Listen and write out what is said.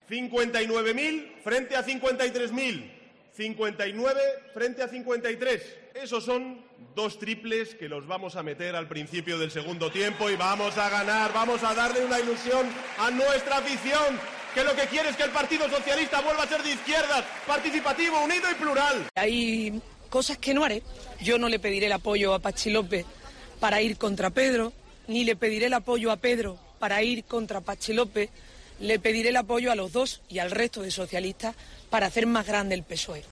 59.000 frente a 53.000. 59 frente a 53. Esos son 2 triples que los vamos a meter al principio del segundo tiempo y vamos a ganar, vamos a darle una ilusión a nuestra afición, que lo que quiere es que el Partido Socialista vuelva a ser de izquierdas, participativo, unido y plural. Hay cosas que no haré. Yo no le pediré el apoyo a Patxi López para ir contra Pedro, ni le pediré el apoyo a Pedro para ir contra Patxi López. Le pediré el apoyo a los dos y al resto de socialistas para hacer más grande el PSOE.